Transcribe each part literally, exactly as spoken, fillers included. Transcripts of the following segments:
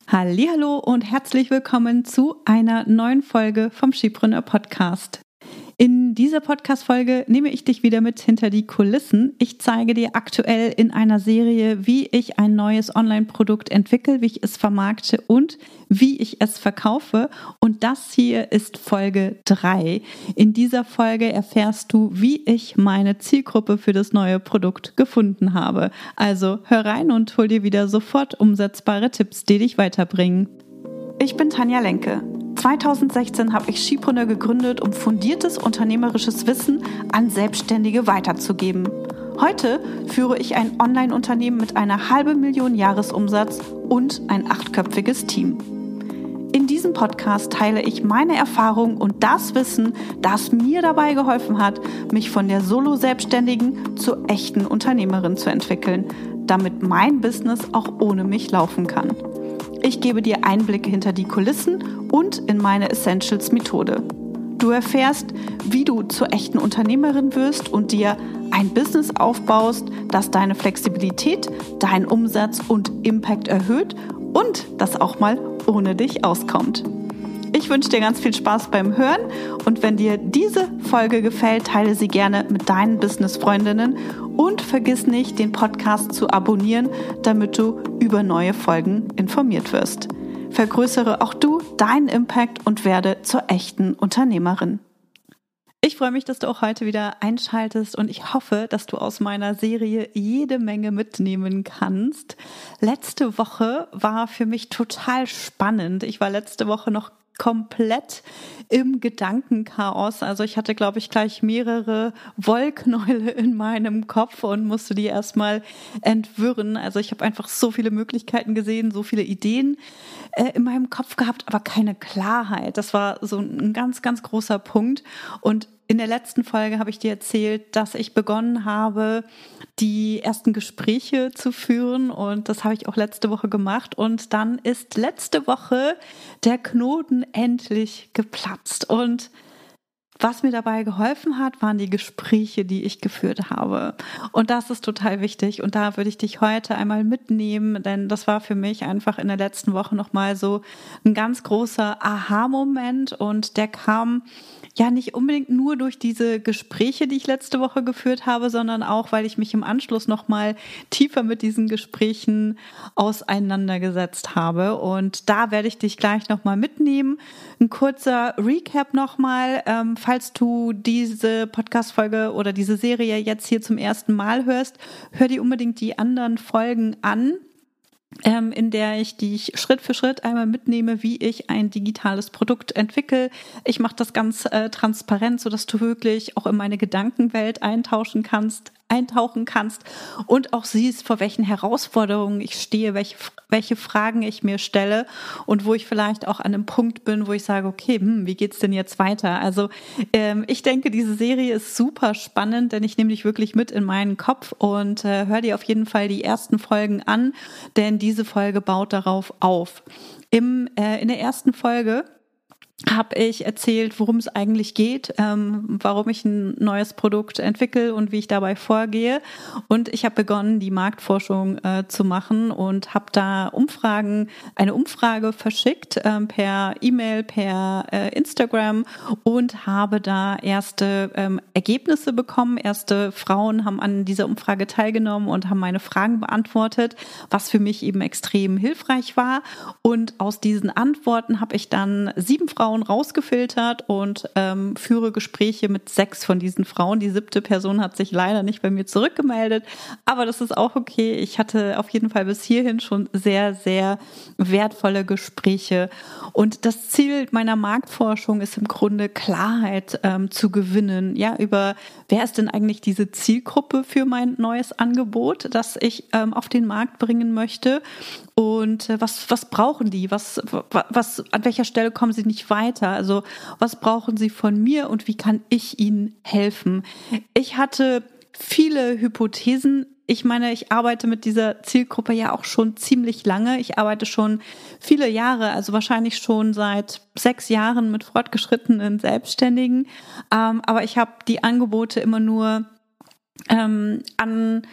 Hallihallo und herzlich willkommen zu einer neuen Folge vom Skipreneur Podcast. In dieser Podcast-Folge nehme ich dich wieder mit hinter die Kulissen. Ich zeige dir aktuell in einer Serie, wie ich ein neues Online-Produkt entwickle, wie ich es vermarkte und wie ich es verkaufe. Und das hier ist Folge drei. In dieser Folge erfährst du, wie ich meine Zielgruppe für das neue Produkt gefunden habe. Also hör rein und hol dir wieder sofort umsetzbare Tipps, die dich weiterbringen. Ich bin Tanja Lenke. zweitausendsechzehn habe ich Skipreneur gegründet, um fundiertes unternehmerisches Wissen an Selbstständige weiterzugeben. Heute führe ich ein Online-Unternehmen mit einer halben Million Jahresumsatz und ein achtköpfiges Team. In diesem Podcast teile ich meine Erfahrungen und das Wissen, das mir dabei geholfen hat, mich von der Solo-Selbstständigen zur echten Unternehmerin zu entwickeln, damit mein Business auch ohne mich laufen kann. Ich gebe dir Einblicke hinter die Kulissen und in meine Essentials-Methode. Du erfährst, wie du zur echten Unternehmerin wirst und dir ein Business aufbaust, das deine Flexibilität, deinen Umsatz und Impact erhöht und das auch mal ohne dich auskommt. Ich wünsche dir ganz viel Spaß beim Hören und wenn dir diese Folge gefällt, teile sie gerne mit deinen Business-Freundinnen und vergiss nicht, den Podcast zu abonnieren, damit du über neue Folgen informiert wirst. Vergrößere auch du deinen Impact und werde zur echten Unternehmerin. Ich freue mich, dass du auch heute wieder einschaltest und ich hoffe, dass du aus meiner Serie jede Menge mitnehmen kannst. Letzte Woche war für mich total spannend. Ich war letzte Woche noch komplett im Gedankenchaos. Also ich hatte, glaube ich, gleich mehrere Wollknäule in meinem Kopf und musste die erstmal entwirren. Also ich habe einfach so viele Möglichkeiten gesehen, so viele Ideen äh, in meinem Kopf gehabt, aber keine Klarheit. Das war so ein ganz, ganz großer Punkt. Und in der letzten Folge habe ich dir erzählt, dass ich begonnen habe, die ersten Gespräche zu führen und das habe ich auch letzte Woche gemacht und dann ist letzte Woche der Knoten endlich geplatzt und was mir dabei geholfen hat, waren die Gespräche, die ich geführt habe. Und das ist total wichtig. Und da würde ich dich heute einmal mitnehmen, denn das war für mich einfach in der letzten Woche nochmal so ein ganz großer Aha-Moment. Und der kam ja nicht unbedingt nur durch diese Gespräche, die ich letzte Woche geführt habe, sondern auch, weil ich mich im Anschluss nochmal tiefer mit diesen Gesprächen auseinandergesetzt habe. Und da werde ich dich gleich nochmal mitnehmen. Ein kurzer Recap nochmal. Ähm, Falls du diese Podcast-Folge oder diese Serie jetzt hier zum ersten Mal hörst, hör dir unbedingt die anderen Folgen an, ähm, in der ich dich Schritt für Schritt einmal mitnehme, wie ich ein digitales Produkt entwickle. Ich mache das ganz äh, transparent, sodass du wirklich auch in meine Gedankenwelt eintauschen kannst, eintauchen kannst und auch siehst, vor welchen Herausforderungen ich stehe, welche, welche Fragen ich mir stelle und wo ich vielleicht auch an einem Punkt bin, wo ich sage, okay, hm, wie geht's denn jetzt weiter? Also ähm, ich denke, diese Serie ist super spannend, denn ich nehme dich wirklich mit in meinen Kopf und äh, hör dir auf jeden Fall die ersten Folgen an, denn diese Folge baut darauf auf. Im, äh, in der ersten Folge habe ich erzählt, worum es eigentlich geht, ähm, warum ich ein neues Produkt entwickle und wie ich dabei vorgehe. Und ich habe begonnen, die Marktforschung äh, zu machen und habe da Umfragen, eine Umfrage verschickt ähm, per E-Mail, per äh, Instagram und habe da erste ähm, Ergebnisse bekommen. Erste Frauen haben an dieser Umfrage teilgenommen und haben meine Fragen beantwortet, was für mich eben extrem hilfreich war. Und aus diesen Antworten habe ich dann sieben Frauen rausgefiltert und ähm, führe Gespräche mit sechs von diesen Frauen. Die siebte Person hat sich leider nicht bei mir zurückgemeldet, aber das ist auch okay. Ich hatte auf jeden Fall bis hierhin schon sehr, sehr wertvolle Gespräche. Und das Ziel meiner Marktforschung ist im Grunde Klarheit ähm, zu gewinnen, ja, über wer ist denn eigentlich diese Zielgruppe für mein neues Angebot, das ich ähm, auf den Markt bringen möchte. Und äh, was, was brauchen die? Was, was, an welcher Stelle kommen sie nicht weiter? Also, was brauchen sie von mir und wie kann ich ihnen helfen? Ich hatte viele Hypothesen. Ich meine, ich arbeite mit dieser Zielgruppe ja auch schon ziemlich lange. Ich arbeite schon viele Jahre, also wahrscheinlich schon seit sechs Jahren mit fortgeschrittenen Selbstständigen. Ähm, aber ich habe die Angebote immer nur ähm, an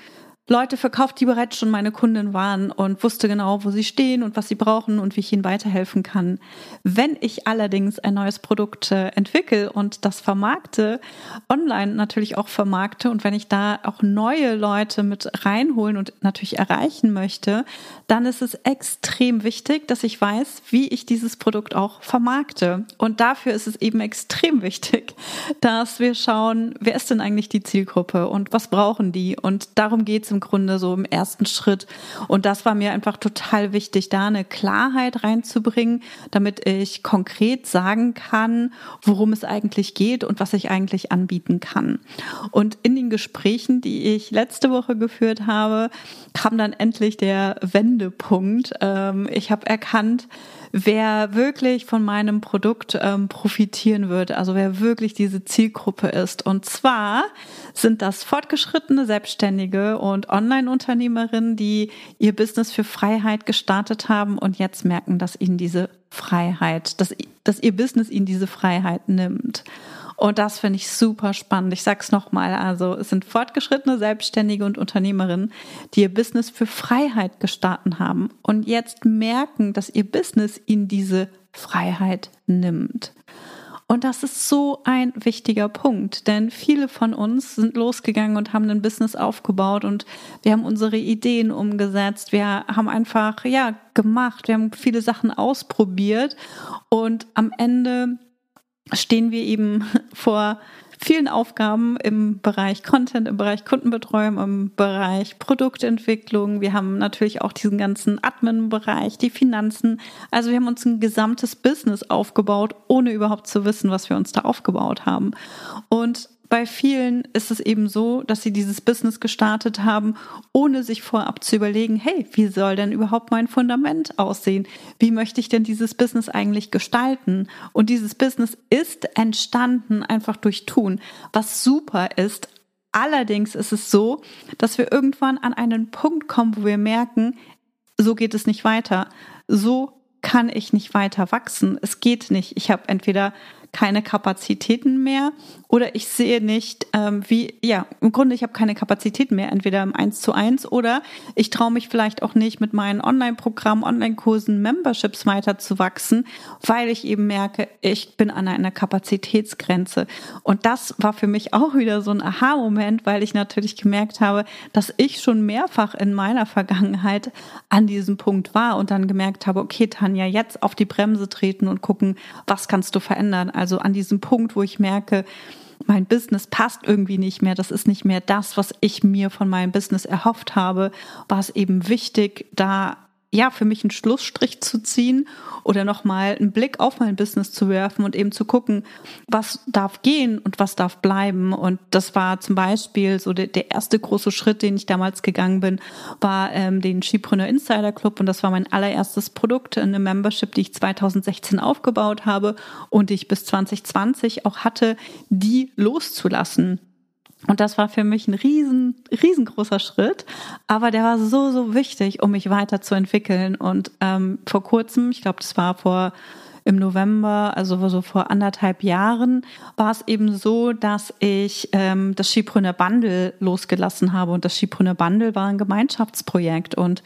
Leute verkauft, die bereits schon meine Kundin waren und wusste genau, wo sie stehen und was sie brauchen und wie ich ihnen weiterhelfen kann. Wenn ich allerdings ein neues Produkt äh, entwickle und das vermarkte, online natürlich auch vermarkte und wenn ich da auch neue Leute mit reinholen und natürlich erreichen möchte, dann ist es extrem wichtig, dass ich weiß, wie ich dieses Produkt auch vermarkte. Und dafür ist es eben extrem wichtig, dass wir schauen, wer ist denn eigentlich die Zielgruppe und was brauchen die? Und darum geht es im Grunde so im ersten Schritt. Und das war mir einfach total wichtig, da eine Klarheit reinzubringen, damit ich konkret sagen kann, worum es eigentlich geht und was ich eigentlich anbieten kann. Und in den Gesprächen, die ich letzte Woche geführt habe, kam dann endlich der Wendepunkt. Ich habe erkannt, wer wirklich von meinem Produkt ähm, profitieren wird, also wer wirklich diese Zielgruppe ist. Und zwar sind das fortgeschrittene Selbstständige und Online-Unternehmerinnen, die ihr Business für Freiheit gestartet haben und jetzt merken, dass ihnen diese Freiheit, dass, dass ihr Business ihnen diese Freiheit nimmt. Und das finde ich super spannend. Ich sag's nochmal, also es sind fortgeschrittene Selbstständige und Unternehmerinnen, die ihr Business für Freiheit gestartet haben und jetzt merken, dass ihr Business ihnen diese Freiheit nimmt. Und das ist so ein wichtiger Punkt, denn viele von uns sind losgegangen und haben ein Business aufgebaut und wir haben unsere Ideen umgesetzt, wir haben einfach, ja, gemacht, wir haben viele Sachen ausprobiert und am Ende stehen wir eben vor vielen Aufgaben im Bereich Content, im Bereich Kundenbetreuung, im Bereich Produktentwicklung. Wir haben natürlich auch diesen ganzen Admin-Bereich, die Finanzen. Also wir haben uns ein gesamtes Business aufgebaut, ohne überhaupt zu wissen, was wir uns da aufgebaut haben. Und bei vielen ist es eben so, dass sie dieses Business gestartet haben, ohne sich vorab zu überlegen, hey, wie soll denn überhaupt mein Fundament aussehen? Wie möchte ich denn dieses Business eigentlich gestalten? Und dieses Business ist entstanden einfach durch Tun, was super ist. Allerdings ist es so, dass wir irgendwann an einen Punkt kommen, wo wir merken, so geht es nicht weiter. So kann ich nicht weiter wachsen. Es geht nicht. Ich habe entweder keine Kapazitäten mehr oder ich sehe nicht, ähm, wie, ja, im Grunde, ich habe keine Kapazitäten mehr, entweder im eins zu eins oder ich traue mich vielleicht auch nicht mit meinen Online-Programmen, Online-Kursen, Memberships weiter zu wachsen, weil ich eben merke, ich bin an einer Kapazitätsgrenze. Und das war für mich auch wieder so ein Aha-Moment, weil ich natürlich gemerkt habe, dass ich schon mehrfach in meiner Vergangenheit an diesem Punkt war und dann gemerkt habe, okay, Tanja, jetzt auf die Bremse treten und gucken, was kannst du verändern? Also an diesem Punkt, wo ich merke, mein Business passt irgendwie nicht mehr, das ist nicht mehr das, was ich mir von meinem Business erhofft habe, war es eben wichtig, da ja für mich einen Schlussstrich zu ziehen oder nochmal einen Blick auf mein Business zu werfen und eben zu gucken, was darf gehen und was darf bleiben. Und das war zum Beispiel so der, der erste große Schritt, den ich damals gegangen bin, war ähm, den Skipreneur Insider Club und das war mein allererstes Produkt, eine Membership, die ich zweitausendsechzehn aufgebaut habe und die ich bis zwanzig zwanzig auch hatte, die loszulassen. Und das war für mich ein riesen, riesengroßer Schritt, aber der war so, so wichtig, um mich weiterzuentwickeln. Und ähm, vor kurzem, ich glaube, das war vor im November, also so vor anderthalb Jahren, war es eben so, dass ich ähm, das Skipreneur Bundle losgelassen habe. Und das Skipreneur Bundle war ein Gemeinschaftsprojekt. Und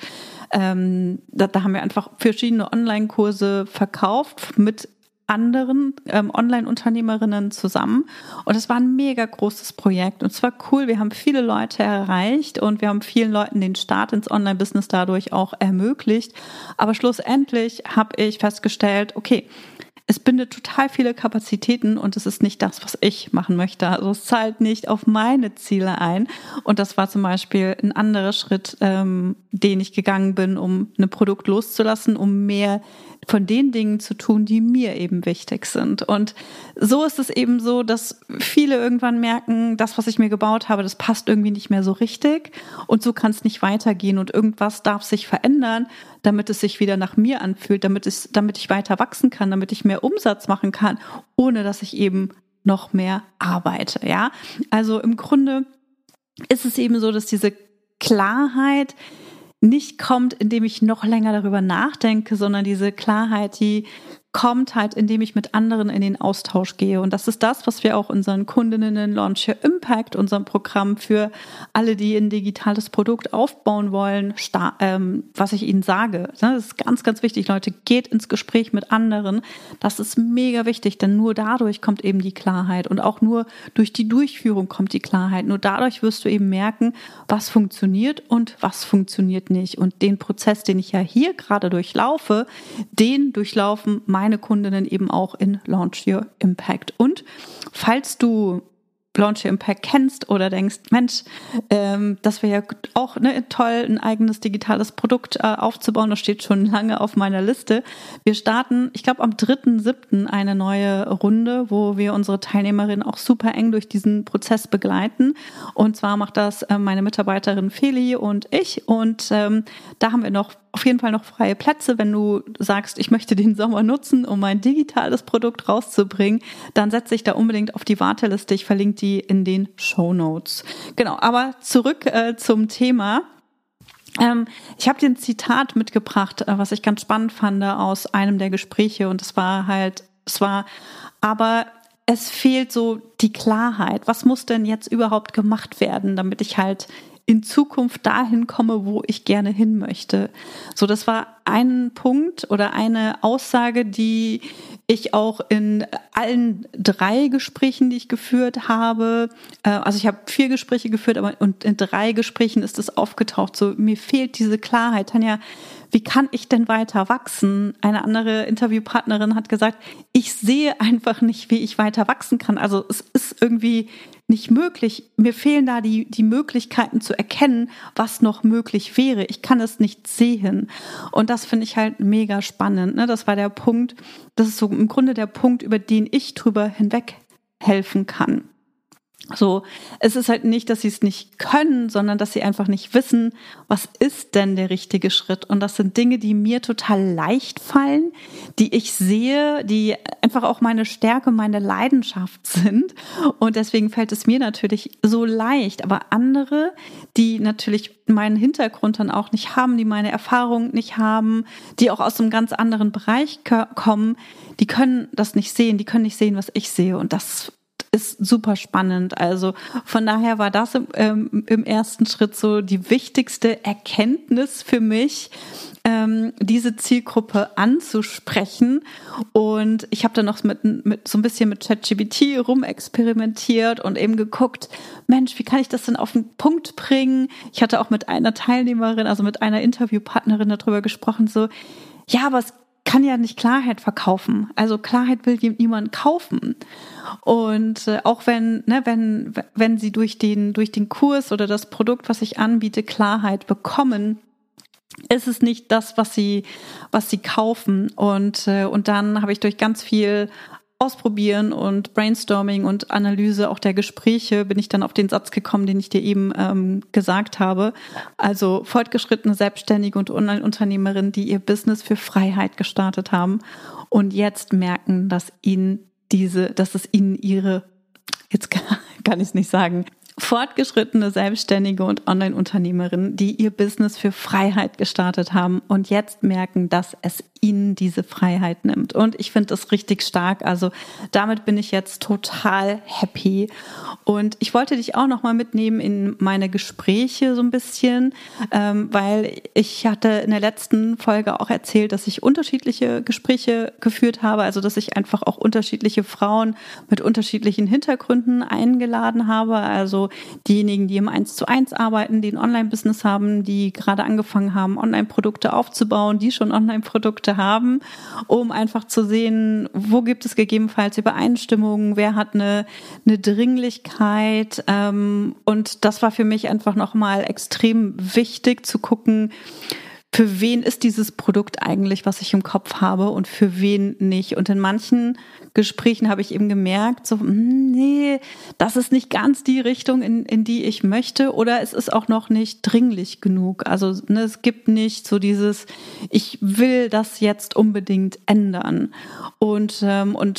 ähm, da, da haben wir einfach verschiedene Online-Kurse verkauft mit anderen ähm, Online-Unternehmerinnen zusammen und es war ein mega großes Projekt und es war cool, wir haben viele Leute erreicht und wir haben vielen Leuten den Start ins Online-Business dadurch auch ermöglicht, aber schlussendlich habe ich festgestellt, okay, es bindet total viele Kapazitäten und es ist nicht das, was ich machen möchte. Also es zahlt nicht auf meine Ziele ein. Und das war zum Beispiel ein anderer Schritt, ähm, den ich gegangen bin, um ein Produkt loszulassen, um mehr von den Dingen zu tun, die mir eben wichtig sind. Und so ist es eben so, dass viele irgendwann merken, das, was ich mir gebaut habe, das passt irgendwie nicht mehr so richtig. Und so kann es nicht weitergehen. Und irgendwas darf sich verändern, damit es sich wieder nach mir anfühlt, damit es, damit ich weiter wachsen kann, damit ich mehr Umsatz machen kann, ohne dass ich eben noch mehr arbeite. Ja, also im Grunde ist es eben so, dass diese Klarheit nicht kommt, indem ich noch länger darüber nachdenke, sondern diese Klarheit, die kommt halt, indem ich mit anderen in den Austausch gehe. Und das ist das, was wir auch unseren Kundinnen in Launch Your Impact, unserem Programm für alle, die ein digitales Produkt aufbauen wollen, sta- ähm, was ich ihnen sage. Das ist ganz, ganz wichtig, Leute, geht ins Gespräch mit anderen. Das ist mega wichtig, denn nur dadurch kommt eben die Klarheit und auch nur durch die Durchführung kommt die Klarheit. Nur dadurch wirst du eben merken, was funktioniert und was funktioniert nicht. Und den Prozess, den ich ja hier gerade durchlaufe, den durchlaufen meine Kundinnen eben auch in Launch Your Impact. Und falls du Launch Your Impact kennst oder denkst, Mensch, ähm, das wäre ja auch ne, toll, ein eigenes digitales Produkt äh, aufzubauen. Das steht schon lange auf meiner Liste. Wir starten, ich glaube, am dritten siebten eine neue Runde, wo wir unsere Teilnehmerinnen auch super eng durch diesen Prozess begleiten. Und zwar macht das äh, meine Mitarbeiterin Feli und ich. Und ähm, da haben wir noch auf jeden Fall noch freie Plätze. Wenn du sagst, ich möchte den Sommer nutzen, um mein digitales Produkt rauszubringen, dann setze ich da unbedingt auf die Warteliste. Ich verlinke die in den Shownotes. Genau, aber zurück äh, zum Thema. Ähm, ich habe dir ein Zitat mitgebracht, äh, was ich ganz spannend fand aus einem der Gespräche. Und es war halt, es war, aber es fehlt so die Klarheit. Was muss denn jetzt überhaupt gemacht werden, damit ich halt in Zukunft dahin komme, wo ich gerne hin möchte. So, das war ein Punkt oder eine Aussage, die ich auch in allen drei Gesprächen, die ich geführt habe, äh, also ich habe vier Gespräche geführt, aber und in drei Gesprächen ist es aufgetaucht. So, mir fehlt diese Klarheit. Tanja, wie kann ich denn weiter wachsen? Eine andere Interviewpartnerin hat gesagt, ich sehe einfach nicht, wie ich weiter wachsen kann. Also es ist irgendwie nicht möglich. Mir fehlen da die, die Möglichkeiten zu erkennen, was noch möglich wäre. Ich kann es nicht sehen. Und das finde ich halt mega spannend. Ne? Das war der Punkt, das ist so im Grunde der Punkt, über den ich drüber hinweg helfen kann. So, es ist halt nicht, dass sie es nicht können, sondern dass sie einfach nicht wissen, was ist denn der richtige Schritt? Und das sind Dinge, die mir total leicht fallen, die ich sehe, die einfach auch meine Stärke, meine Leidenschaft sind. Und deswegen fällt es mir natürlich so leicht. Aber andere, die natürlich meinen Hintergrund dann auch nicht haben, die meine Erfahrung nicht haben, die auch aus einem ganz anderen Bereich kommen, die können das nicht sehen, die können nicht sehen, was ich sehe. Und das ist super spannend. Also von daher war das im, ähm, im ersten Schritt so die wichtigste Erkenntnis für mich, ähm, diese Zielgruppe anzusprechen. Und ich habe dann noch mit, mit so ein bisschen mit ChatGPT rumexperimentiert und eben geguckt, Mensch, wie kann ich das denn auf den Punkt bringen? Ich hatte auch mit einer Teilnehmerin, also mit einer Interviewpartnerin darüber gesprochen, so, ja, aber es kann ja nicht Klarheit verkaufen. Also Klarheit will niemand kaufen. Und äh, auch wenn, ne, wenn, wenn sie durch den, durch den Kurs oder das Produkt, was ich anbiete, Klarheit bekommen, ist es nicht das, was sie, was sie kaufen. Und, äh, und dann habe ich durch ganz viel Ausprobieren und Brainstorming und Analyse auch der Gespräche bin ich dann auf den Satz gekommen, den ich dir eben ähm, gesagt habe. Also fortgeschrittene Selbstständige und Online-Unternehmerinnen, die ihr Business für Freiheit gestartet haben und jetzt merken, dass ihnen diese, dass es ihnen ihre, jetzt kann, kann ich es nicht sagen, fortgeschrittene Selbstständige und Online-Unternehmerinnen, die ihr Business für Freiheit gestartet haben und jetzt merken, dass es ihnen diese Freiheit nimmt. Und ich finde das richtig stark. Also damit bin ich jetzt total happy. Und ich wollte dich auch noch mal mitnehmen in meine Gespräche so ein bisschen, ähm, weil ich hatte in der letzten Folge auch erzählt, dass ich unterschiedliche Gespräche geführt habe, also dass ich einfach auch unterschiedliche Frauen mit unterschiedlichen Hintergründen eingeladen habe. Also diejenigen, die im eins zu eins arbeiten, die ein Online-Business haben, die gerade angefangen haben, Online-Produkte aufzubauen, die schon Online-Produkte haben, um einfach zu sehen, wo gibt es gegebenenfalls Übereinstimmungen, wer hat eine, eine Dringlichkeit. Ähm, und das war für mich einfach nochmal extrem wichtig zu gucken, für wen ist dieses Produkt eigentlich, was ich im Kopf habe und für wen nicht. Und in manchen Gesprächen habe ich eben gemerkt, so, nee, das ist nicht ganz die Richtung, in, in die ich möchte, oder es ist auch noch nicht dringlich genug. Also ne, es gibt nicht so dieses, ich will das jetzt unbedingt ändern. Und, ähm, und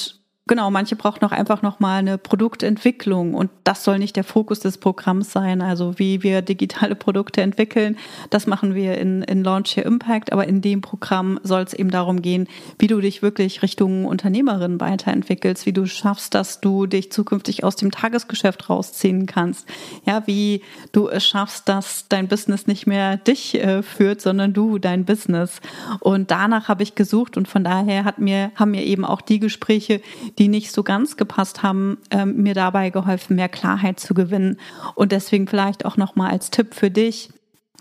Genau, manche brauchen auch einfach nochmal eine Produktentwicklung und das soll nicht der Fokus des Programms sein. Also wie wir digitale Produkte entwickeln, das machen wir in, in Launch Your Impact, aber in dem Programm soll es eben darum gehen, wie du dich wirklich Richtung Unternehmerin weiterentwickelst, wie du schaffst, dass du dich zukünftig aus dem Tagesgeschäft rausziehen kannst. Ja, wie du es schaffst, dass dein Business nicht mehr dich äh, führt, sondern du dein Business. Und danach habe ich gesucht und von daher hat mir, haben mir eben auch die Gespräche, die nicht so ganz gepasst haben, ähm, mir dabei geholfen, mehr Klarheit zu gewinnen. Und deswegen vielleicht auch nochmal als Tipp für dich: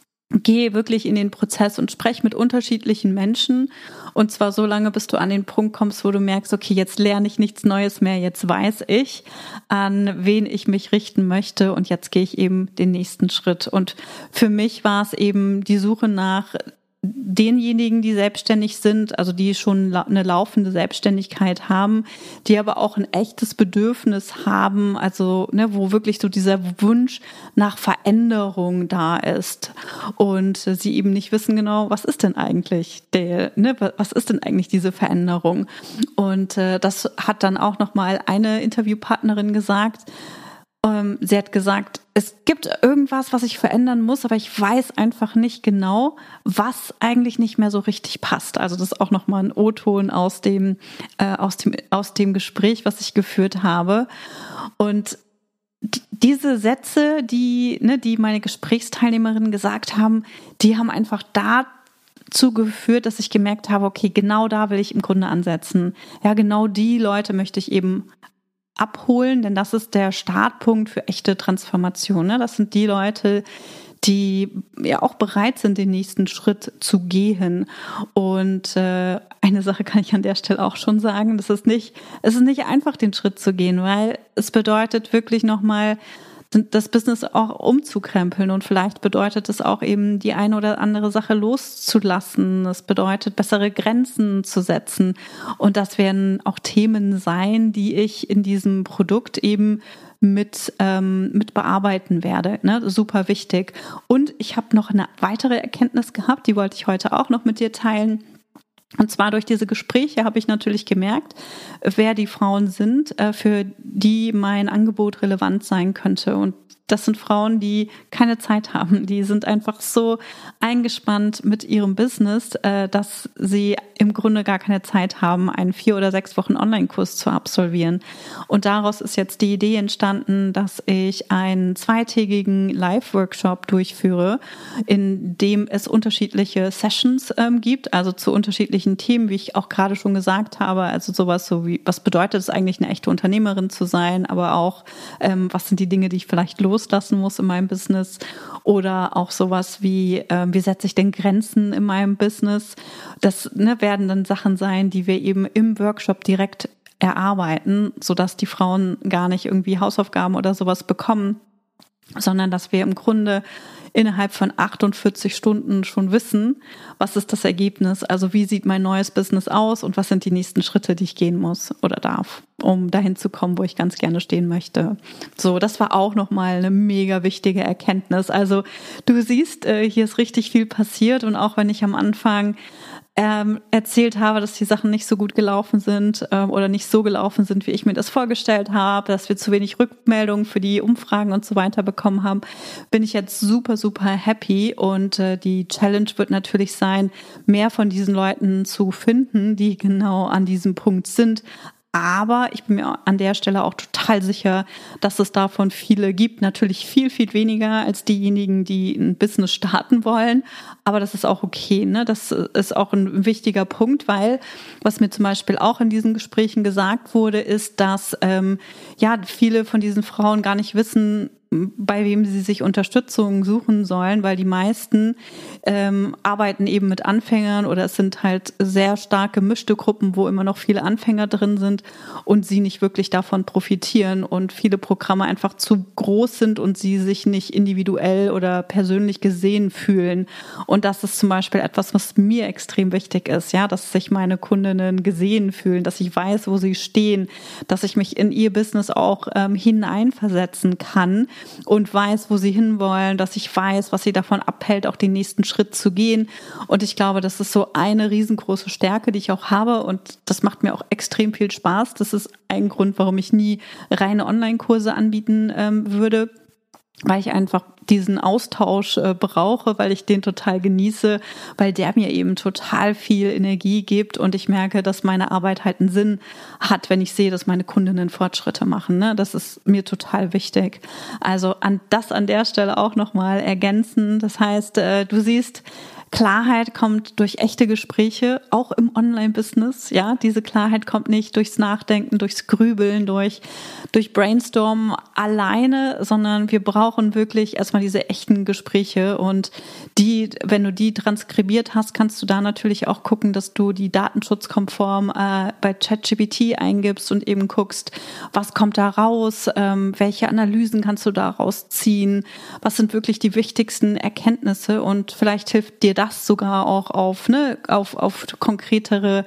Geh wirklich in den Prozess und sprech mit unterschiedlichen Menschen. Und zwar so lange, bis du an den Punkt kommst, wo du merkst, okay, jetzt lerne ich nichts Neues mehr, jetzt weiß ich, an wen ich mich richten möchte und jetzt gehe ich eben den nächsten Schritt. Und für mich war es eben die Suche nach denjenigen, die selbstständig sind, also die schon eine laufende Selbstständigkeit haben, die aber auch ein echtes Bedürfnis haben, also ne, wo wirklich so dieser Wunsch nach Veränderung da ist und sie eben nicht wissen genau, was ist denn eigentlich der, ne, was ist denn eigentlich diese Veränderung? Und äh, das hat dann auch noch mal eine Interviewpartnerin gesagt. Ähm, sie hat gesagt, es gibt irgendwas, was ich verändern muss, aber ich weiß einfach nicht genau, was eigentlich nicht mehr so richtig passt. Also das ist auch nochmal ein O-Ton aus dem, äh, aus dem, aus dem Gespräch, was ich geführt habe. Und d- diese Sätze, die, ne, die meine Gesprächsteilnehmerinnen gesagt haben, die haben einfach dazu geführt, dass ich gemerkt habe, okay, genau da will ich im Grunde ansetzen. Ja, genau die Leute möchte ich eben abholen, denn das ist der Startpunkt für echte Transformation. Ne? Das sind die Leute, die ja auch bereit sind, den nächsten Schritt zu gehen. Und äh, eine Sache kann ich an der Stelle auch schon sagen: Das ist nicht, es ist nicht einfach, den Schritt zu gehen, weil es bedeutet wirklich nochmal, das Business auch umzukrempeln und vielleicht bedeutet es auch eben, die eine oder andere Sache loszulassen. Es bedeutet, bessere Grenzen zu setzen und das werden auch Themen sein, die ich in diesem Produkt eben mit ähm, mit bearbeiten werde. Ne? Super wichtig. Und ich habe noch eine weitere Erkenntnis gehabt, die wollte ich heute auch noch mit dir teilen. Und zwar durch diese Gespräche habe ich natürlich gemerkt, wer die Frauen sind, für die mein Angebot relevant sein könnte. Und das sind Frauen, die keine Zeit haben. Die sind einfach so eingespannt mit ihrem Business, dass sie im Grunde gar keine Zeit haben, einen vier oder sechs Wochen Online-Kurs zu absolvieren. Und daraus ist jetzt die Idee entstanden, dass ich einen zweitägigen Live-Workshop durchführe, in dem es unterschiedliche Sessions ähm, gibt, also zu unterschiedlichen Themen, wie ich auch gerade schon gesagt habe. Also sowas so wie, was bedeutet es eigentlich, eine echte Unternehmerin zu sein, aber auch, ähm, was sind die Dinge, die ich vielleicht loslassen muss in meinem Business, oder auch sowas wie, ähm, wie setze ich denn Grenzen in meinem Business? Das ne, werden dann Sachen sein, die wir eben im Workshop direkt erarbeiten, sodass die Frauen gar nicht irgendwie Hausaufgaben oder sowas bekommen, sondern dass wir im Grunde innerhalb von achtundvierzig Stunden schon wissen, was ist das Ergebnis, also wie sieht mein neues Business aus und was sind die nächsten Schritte, die ich gehen muss oder darf, um dahin zu kommen, wo ich ganz gerne stehen möchte. So, das war auch nochmal eine mega wichtige Erkenntnis. Also du siehst, hier ist richtig viel passiert und auch wenn ich am Anfang Ähm, erzählt habe, dass die Sachen nicht so gut gelaufen sind ähm, oder nicht so gelaufen sind, wie ich mir das vorgestellt habe, dass wir zu wenig Rückmeldungen für die Umfragen und so weiter bekommen haben, bin ich jetzt super, super happy und äh, die Challenge wird natürlich sein, mehr von diesen Leuten zu finden, die genau an diesem Punkt sind. Aber ich bin mir an der Stelle auch total sicher, dass es davon viele gibt. Natürlich viel, viel weniger als diejenigen, die ein Business starten wollen. Aber das ist auch okay, ne? Das ist auch ein wichtiger Punkt, weil was mir zum Beispiel auch in diesen Gesprächen gesagt wurde, ist, dass ähm, ja viele von diesen Frauen gar nicht wissen, bei wem sie sich Unterstützung suchen sollen, weil die meisten ähm, arbeiten eben mit Anfängern oder es sind halt sehr stark gemischte Gruppen, wo immer noch viele Anfänger drin sind und sie nicht wirklich davon profitieren und viele Programme einfach zu groß sind und sie sich nicht individuell oder persönlich gesehen fühlen. Und das ist zum Beispiel etwas, was mir extrem wichtig ist, ja, dass sich meine Kundinnen gesehen fühlen, dass ich weiß, wo sie stehen, dass ich mich in ihr Business auch ähm, hineinversetzen kann, und weiß, wo sie hinwollen, dass ich weiß, was sie davon abhält, auch den nächsten Schritt zu gehen. Und ich glaube, das ist so eine riesengroße Stärke, die ich auch habe, und das macht mir auch extrem viel Spaß. Das ist ein Grund, warum ich nie reine Online-Kurse anbieten ähm, würde, weil ich einfach diesen Austausch äh, brauche, weil ich den total genieße, weil der mir eben total viel Energie gibt und ich merke, dass meine Arbeit halt einen Sinn hat, wenn ich sehe, dass meine Kundinnen Fortschritte machen. Ne? Das ist mir total wichtig. Also an das an der Stelle auch nochmal ergänzen. Das heißt, äh, du siehst, Klarheit kommt durch echte Gespräche, auch im Online-Business. Ja, diese Klarheit kommt nicht durchs Nachdenken, durchs Grübeln, durch, durch Brainstormen alleine, sondern wir brauchen wirklich erstmal diese echten Gespräche, und die, wenn du die transkribiert hast, kannst du da natürlich auch gucken, dass du die datenschutzkonform äh, bei ChatGPT eingibst und eben guckst, was kommt da raus, ähm, welche Analysen kannst du daraus ziehen, was sind wirklich die wichtigsten Erkenntnisse, und vielleicht hilft dir das sogar auch auf, ne, auf, auf konkretere,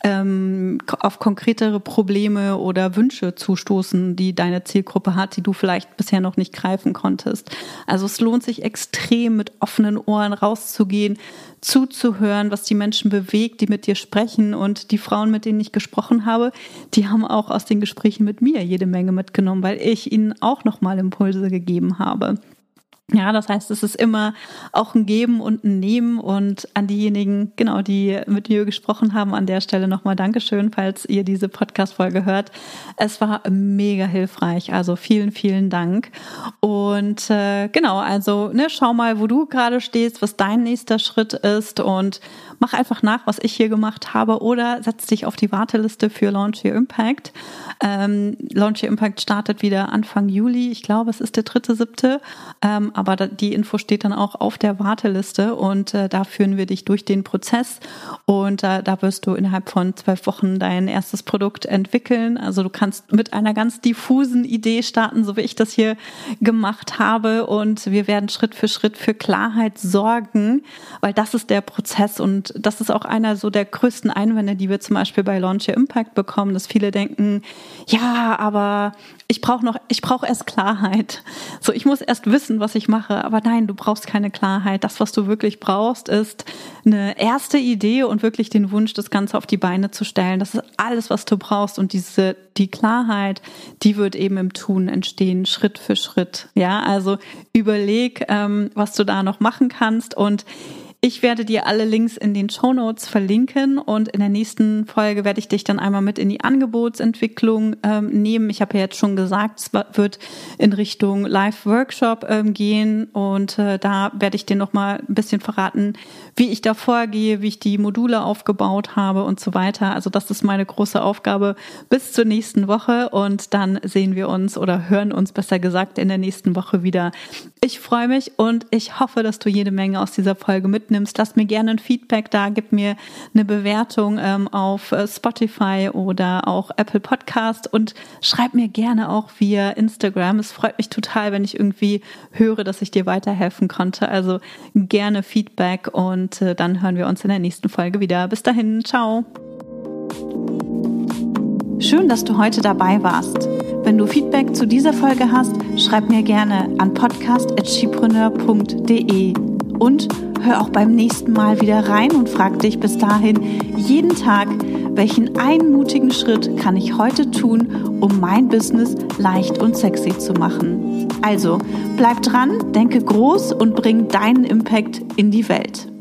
ähm, auf konkretere Probleme oder Wünsche zustoßen, die deine Zielgruppe hat, die du vielleicht bisher noch nicht greifen konntest. Also es lohnt sich extrem, mit offenen Ohren rauszugehen, zuzuhören, was die Menschen bewegt, die mit dir sprechen, und die Frauen, mit denen ich gesprochen habe, die haben auch aus den Gesprächen mit mir jede Menge mitgenommen, weil ich ihnen auch nochmal Impulse gegeben habe. Ja, das heißt, es ist immer auch ein Geben und ein Nehmen, und an diejenigen, genau, die mit mir gesprochen haben, an der Stelle nochmal Dankeschön, falls ihr diese Podcast-Folge hört. Es war mega hilfreich, also vielen, vielen Dank. Und äh, genau, also ne, schau mal, wo du gerade stehst, was dein nächster Schritt ist, und mach einfach nach, was ich hier gemacht habe, oder setz dich auf die Warteliste für Launch Your Impact. Ähm, Launch Your Impact startet wieder Anfang Juli, ich glaube, es ist der dritte, siebte, ähm, aber da, die Info steht dann auch auf der Warteliste, und äh, da führen wir dich durch den Prozess, und äh, da wirst du innerhalb von zwölf Wochen dein erstes Produkt entwickeln. Also du kannst mit einer ganz diffusen Idee starten, so wie ich das hier gemacht habe, und wir werden Schritt für Schritt für Klarheit sorgen, weil das ist der Prozess, und das ist auch einer so der größten Einwände, die wir zum Beispiel bei Launch Your Impact bekommen, dass viele denken, ja, aber ich brauche noch, ich brauche erst Klarheit. So, ich muss erst wissen, was ich mache. Aber nein, du brauchst keine Klarheit. Das, was du wirklich brauchst, ist eine erste Idee und wirklich den Wunsch, das Ganze auf die Beine zu stellen. Das ist alles, was du brauchst. Und diese, die Klarheit, die wird eben im Tun entstehen, Schritt für Schritt. Ja, also überleg, ähm, was du da noch machen kannst, und ich werde dir alle Links in den Shownotes verlinken, und in der nächsten Folge werde ich dich dann einmal mit in die Angebotsentwicklung ähm, nehmen. Ich habe ja jetzt schon gesagt, es wird in Richtung Live-Workshop ähm, gehen, und äh, da werde ich dir nochmal ein bisschen verraten, wie ich da vorgehe, wie ich die Module aufgebaut habe und so weiter. Also das ist meine große Aufgabe bis zur nächsten Woche, und dann sehen wir uns oder hören uns besser gesagt in der nächsten Woche wieder. Ich freue mich, und ich hoffe, dass du jede Menge aus dieser Folge mitnimmst. Lass mir gerne ein Feedback da, gib mir eine Bewertung ähm, auf Spotify oder auch Apple Podcast, und schreib mir gerne auch via Instagram. Es freut mich total, wenn ich irgendwie höre, dass ich dir weiterhelfen konnte. Also gerne Feedback, und äh, dann hören wir uns in der nächsten Folge wieder. Bis dahin, ciao. Schön, dass du heute dabei warst. Wenn du Feedback zu dieser Folge hast, schreib mir gerne an podcast at skipreneur punkt de, und hör auch beim nächsten Mal wieder rein und frag dich bis dahin jeden Tag, welchen einen mutigen Schritt kann ich heute tun, um mein Business leicht und sexy zu machen. Also, bleib dran, denke groß und bring deinen Impact in die Welt.